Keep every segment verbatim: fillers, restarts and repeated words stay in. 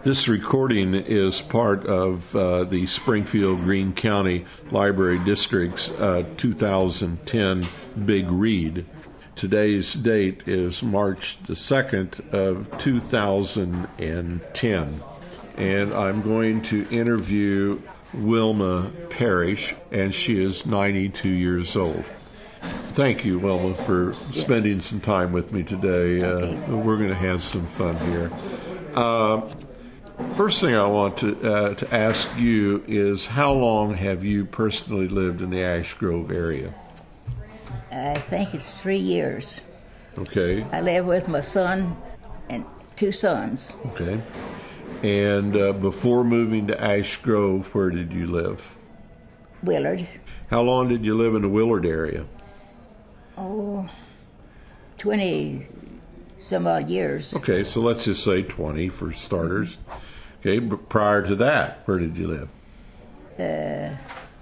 This recording is part of uh, the Springfield-Greene County Library District's uh, two thousand ten Big Read. Today's date is March the second of two thousand ten, and I'm going to interview Wilma Parrish, and she is ninety-two years old. Thank you, Wilma, for spending some time with me today. Okay. Uh, we're going to have some fun here. Uh, First thing I want to uh, to ask you is, how long have you personally lived in the Ash Grove area? I think it's three years. Okay. I live with my son and two sons. Okay. And uh, before moving to Ash Grove, where did you live? Willard. How long did you live in the Willard area? Oh, twenty some odd years. Okay, so let's just say twenty for starters. Okay, but prior to that, where did you live? Uh,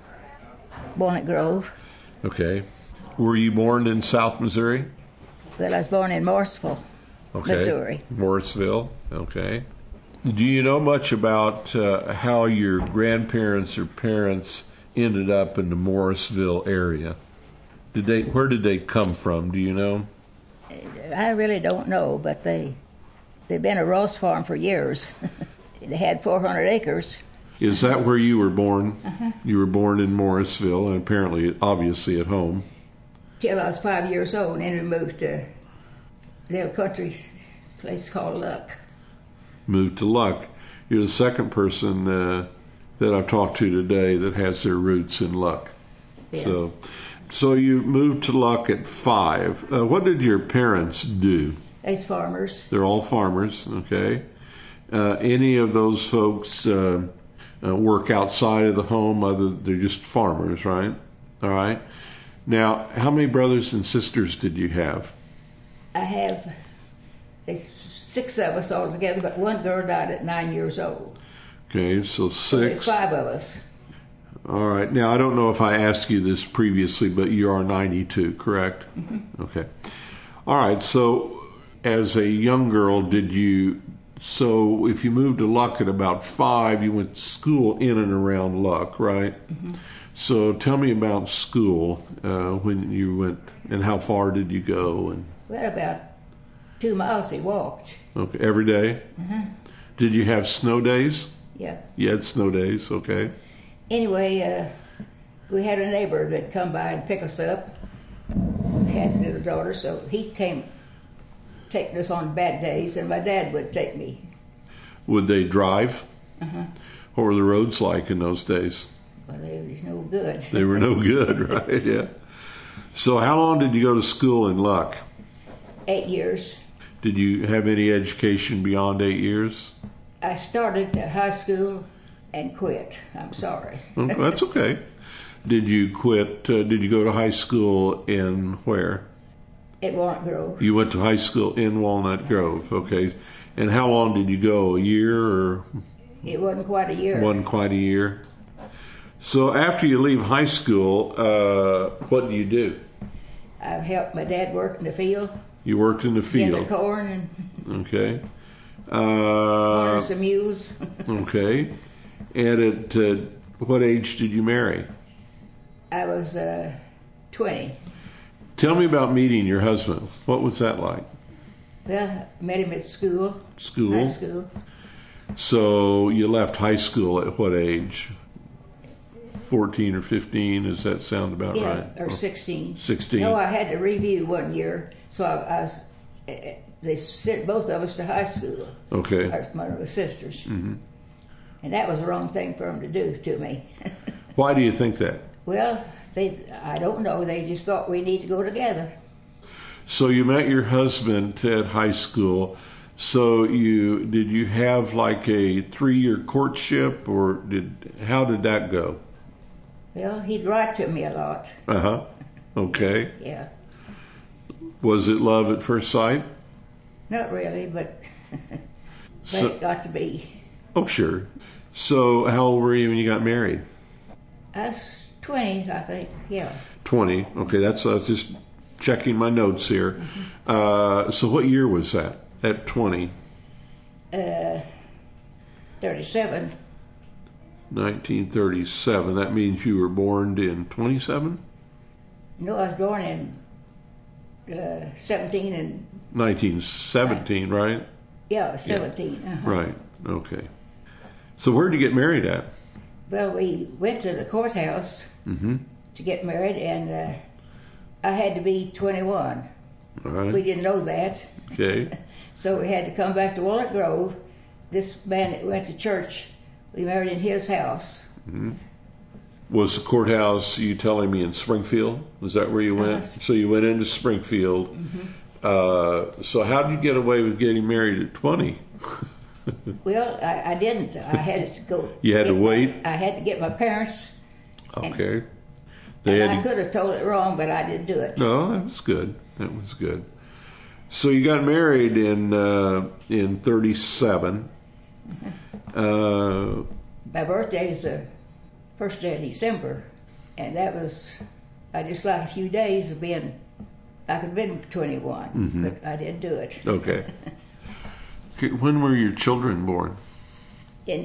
Bonnet Grove. Okay. Were you born in South Missouri? Well, I was born in Morrisville, Okay. Missouri. Morrisville. Okay. Do you know much about uh, how your grandparents or parents ended up in the Morrisville area? Did they? Where did they come from? Do you know? I really don't know, but they, they've been a Ross farm for years. They had four hundred acres. Is that where you were born? Uh-huh. You were born in Morrisville, and apparently, obviously, at home. Till I was five years old, and then we moved to a little country place called Luck. Moved to Luck. You're the second person uh, that I've talked to today that has their roots in Luck. Yeah. So, so you moved to Luck at five. Uh, what did your parents do? They's farmers. They're all farmers, okay. Uh, any of those folks uh, uh, work outside of the home? Other, they're just farmers, right? All right. Now, how many brothers and sisters did you have? I have there's six of us all together, but one girl died at nine years old. Okay, so So there's six. five of us. All right. Now, I don't know if I asked you this previously, but you are ninety-two, correct? Mm-hmm. Okay. All right. So, as a young girl, did you? So, if you moved to Luck at about five, you went to school in and around Luck, right? Mm-hmm. So, tell me about school uh, when you went, and how far did you go? And Well, about two miles we walked. okay, every day? Uh-huh. Did you have snow days? Yeah. You had snow days, okay. Anyway, uh, we had a neighbor that'd come by and pick us up. We had a little daughter, so he came taking us on bad days, and my dad would take me. Would they drive? Uh-huh. What were the roads like in those days? Well, they was no good. They were no good, right? Yeah. So how long did you go to school in Luck? Eight years. Did you have any education beyond eight years? I started to high school and quit. I'm sorry. Oh, that's okay. Did you quit? Uh, did you go to high school in where? At Walnut Grove. You went to high school in Walnut Grove, okay. And how long did you go? A year or It wasn't quite a year. wasn't quite a year? So after you leave high school, uh, what do you do? I've helped my dad work in the field. You worked in the In field. the corn and Okay. Uh, harness the mules. okay. And at uh, what age did you marry? I was uh, twenty. Tell me about meeting your husband. What was that like? Well, I met him at school. School? High school. So you left high school at what age? fourteen or fifteen? Does that sound about Yeah, right? or sixteen. sixteen. No, I had to review one year, so I, I was, uh, they sent both of us to high school. Okay. Our, my little sisters. hmm And that was the wrong thing for them to do to me. Why do you think that? Well, they, I don't know. They just thought we need to go together. So you met your husband at high school. So you did you have like a three-year courtship, or did how did that go? Well, he'd write to me a lot. Uh huh. Okay. Yeah. Was it love at first sight? Not really, but, but So- it got to be. Oh, sure. So how old were you when you got married? I was twenty, I think. Yeah. twenty. Okay, that's I was just checking my notes here. Uh, so what year was that? At twenty? Uh, thirty-seven. nineteen thirty-seven. That means you were born in twenty-seven? No, I was born in uh, seventeen and... nineteen seventeen, right? Yeah, seventeen. Yeah. Uh-huh. Right, okay. So where'd you get married at? Well, we went to the courthouse Mm-hmm. to get married, and uh, I had to be twenty-one. All right. We didn't know that. Okay. So we had to come back to Walnut Grove. This man that went to church, we married in his house. Mm-hmm. Was the courthouse, you telling me, in Springfield? Was that where you went? Uh-huh. So you went into Springfield. Mm-hmm. Uh, so how did you get away with getting married at twenty? Well, I, I didn't. I had to go. You had to get wait? My, I had to get my parents. Okay. And, They and had I to, could have told it wrong, but I didn't do it. no, that was good. That was good. So you got married in uh, in thirty-seven. Uh, My birthday is the first day of December, and that was, I just like a few days of being, I could have been twenty-one, Mhm. but I didn't do it. okay. Okay, when were your children born? In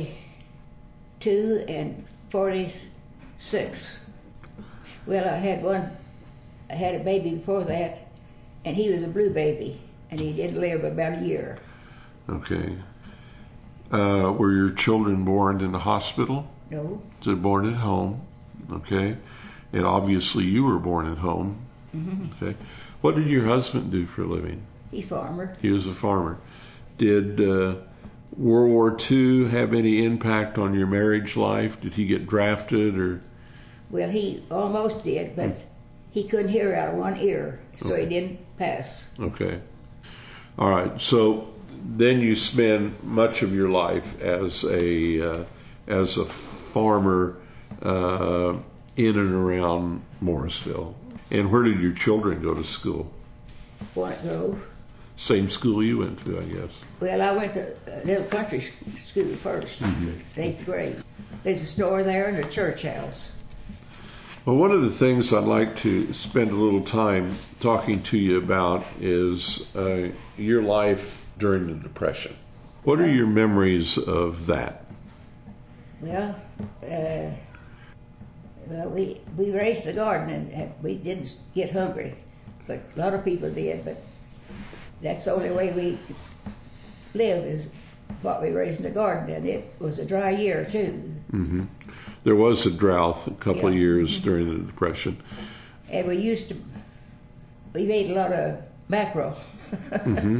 forty-two and forty-six. Well, I had one, I had a baby before that, and he was a blue baby, and he didn't live about a year. Okay. Uh, were your children born in the hospital? No. So they're born at home. Okay. And obviously you were born at home. Mm-hmm. Okay. What did your husband do for a living? He's a farmer. He was a farmer. Did uh, World War Two have any impact on your marriage life? Did he get drafted or? Well, he almost did, but he couldn't hear out of one ear, so Okay. he didn't pass. Okay. All right. So then you spend much of your life as a uh, as a farmer uh, in and around Morrisville. And where did your children go to school? Walnut Grove. Same school you went to, I guess. Well, I went to a little country school 1st Mhm. eighth grade. There's a store there and a church house. Well, one of the things I'd like to spend a little time talking to you about is uh, your life during the Depression. What are your memories of that? Well, uh, well, we we raised the garden and, and we didn't get hungry, but a lot of people did. But that's the only way we live is what we raised in the garden, and it was a dry year too. Mm-hmm. There was a drought a couple of Yeah. years during the Depression. And we used to, we made a lot of mackerel. Mm-hmm.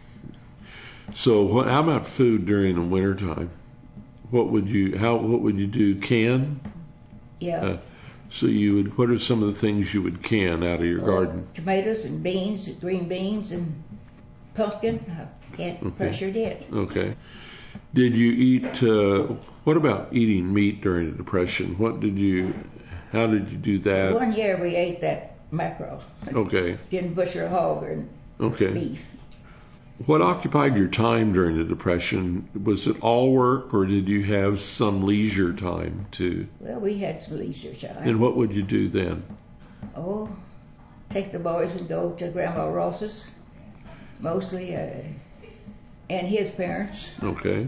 So, what, how about food during the wintertime? What would you how what would you do? Can? Yeah. Uh, so you would. What are some of the things you would can out of your Uh, garden? Tomatoes and beans, green beans and pumpkin. I can't Okay. pressure it. Okay. Did you eat? Uh, what about eating meat during the Depression? What did you? How did you do that? One year we ate that mackerel. Okay. Didn't butcher a hog or Okay. beef. What occupied your time during the Depression? Was it all work, or did you have some leisure time too? Well, we had some leisure time. And what would you do then? Oh, take the boys and go to Grandma Ross's, mostly, uh, and his parents. Okay.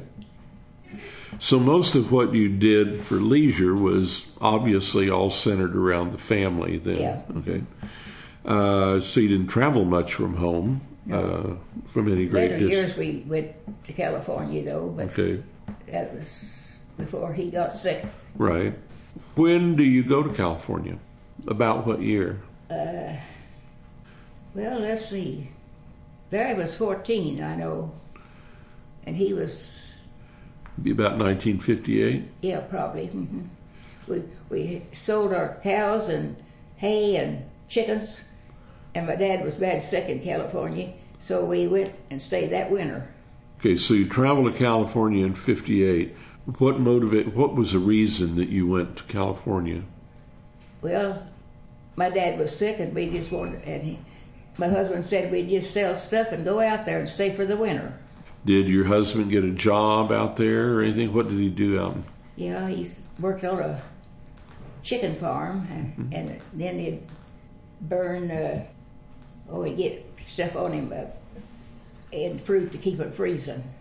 So most of what you did for leisure was obviously all centered around the family then. Yeah. Okay. Uh, so you didn't travel much from home, No. uh, from any great Later distance. years we went to California though, but Okay. that was before he got sick. Right. When do you go to California? About what year? Uh, well, let's see. Barry was fourteen, I know, and he was, Be about nineteen fifty-eight. yeah, probably. hmm We we sold our cows and hay and chickens, and my dad was bad sick in California, so we went and stayed that winter. Okay, so you traveled to California in fifty-eight. What motivate? What was the reason that you went to California? Well, my dad was sick, and we just wanted, and he, my husband said we'd just sell stuff and go out there and stay for the winter. Did your husband get a job out there or anything? What did he do out? In, Yeah, he worked on a chicken farm, and, Mm-hmm. and then he'd burn, uh, oh, he'd get stuff on him, uh, and fruit to keep it freezing.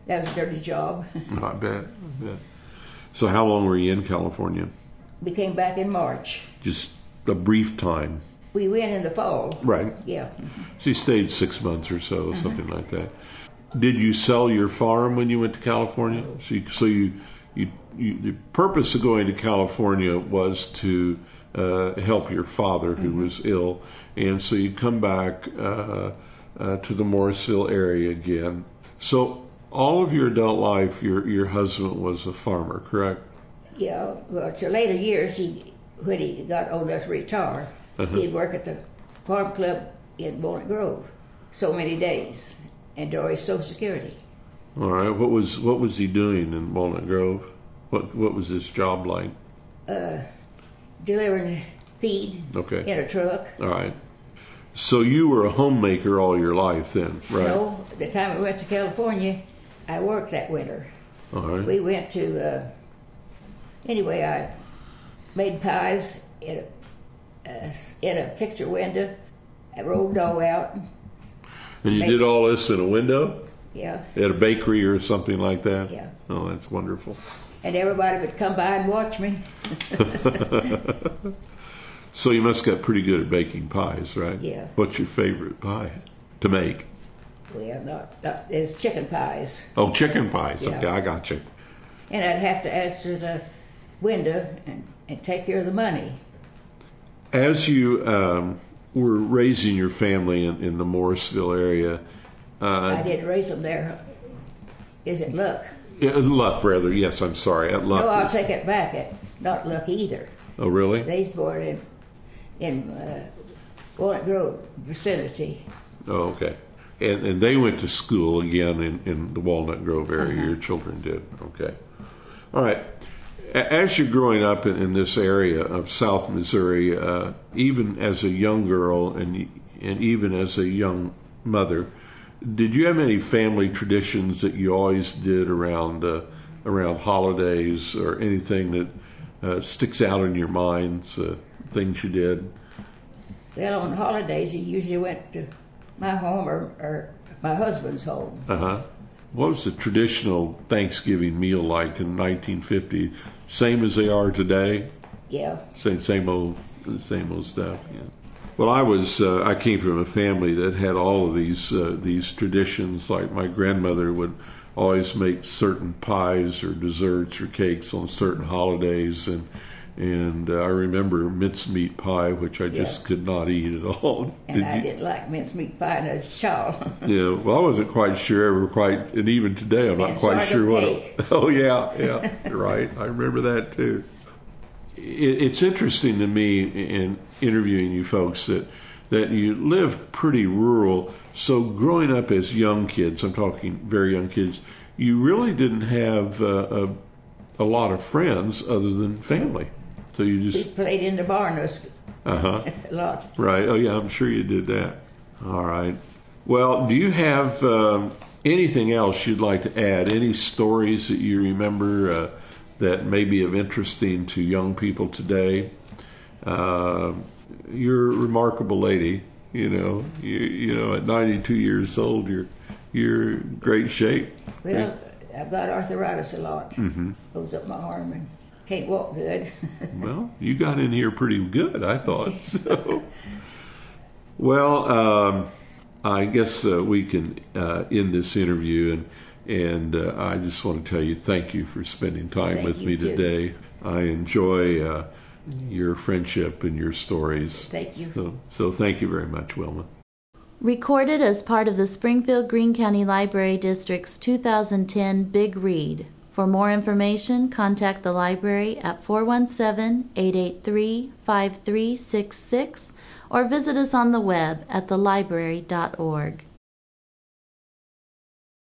That was a dirty job. I bet. I bet. So how long were you in California? We came back in March. Just a brief time. We went in the fall. Right. Yeah. So you stayed six months or so, uh-huh. something like that. Did you sell your farm when you went to California? So you, so you, you, you the purpose of going to California was to uh, help your father who mm-hmm. was ill, and so you come back uh, uh, to the Morrisville area again. So all of your adult life, your your husband was a farmer, correct? Yeah. Well, to later years, he when he got old enough to retire, uh-huh. he'd work at the farm club in Walnut Grove so many days and draw his Social Security. All right. What was what was he doing in Walnut Grove? What what was his job like? Uh, delivering feed okay. in a truck. All right. So you were a homemaker all your life then, right? No. The time we went to California, I worked that winter. All right. We went to, uh, anyway, I made pies in a, uh, in a picture window. I rolled dough out. And you made, did all this in a window? Yeah. At a bakery or something like that? Yeah. Oh, that's wonderful. And everybody would come by and watch me. So you must have got pretty good at baking pies, right? Yeah. What's your favorite pie to make? Well, not, not it's chicken pies. Oh, chicken pies. Yeah. Okay, I got you. And I'd have to answer the window and, and take care of the money. As you um, were raising your family in, in the Morrisville area, uh, I didn't raise them there. Is it Luck? Yeah, Luck, rather. Yes, I'm sorry. At Luck. No, I'll take it back. At not Luck either. Oh, really? They was born in in uh, Walnut Grove vicinity. Oh, okay. And and they went to school again in, in the Walnut Grove area. Uh-huh. Your children did. Okay. All right. As you're growing up in, in this area of South Missouri, uh, even as a young girl and and even as a young mother, did you have any family traditions that you always did around uh, around holidays or anything that uh, sticks out in your minds? Uh, things you did? Well, on holidays, you usually went to my home or, or my husband's home. Uh huh. What was the traditional Thanksgiving meal like in nineteen fifty? Same as they are today? Yeah. Same, same old, same old stuff. Yeah. Well, I was, uh, I came from a family that had all of these, uh, these traditions. Like my grandmother would always make certain pies or desserts or cakes on certain holidays, and and uh, I remember mincemeat pie, which I just yeah. could not eat at all. And Did I you? didn't like mincemeat pie as a child. Yeah, well, I wasn't quite sure ever quite, and even today I'm not and quite sure what. Cake. It, oh yeah, yeah, right. I remember that too. It, it's interesting to me in interviewing you folks that that you live pretty rural. So growing up as young kids, I'm talking very young kids, you really didn't have uh, a a lot of friends other than family. So you just we played in the barn uh-huh. a lot. Right. Oh, yeah, I'm sure you did that. All right. Well, do you have um, anything else you'd like to add? Any stories that you remember uh, that may be of interesting to young people today? Uh, you're a remarkable lady. You know, you, you know, at ninety-two years old, you're you're in great shape. Well, I've got arthritis a lot. Mm-hmm. Goes up my arm and can't walk good. Well, you got in here pretty good, I thought. So, well, um, I guess uh, we can uh, end this interview, and and uh, I just want to tell you thank you for spending time thank with you me too. today. I enjoy uh, your friendship and your stories. Thank you. So, so thank you very much, Wilma. Recorded as part of the Springfield-Greene County Library District's two thousand ten Big Read. For more information, contact the library at four one seven, eight eight three, five three six six or visit us on the web at the library dot org.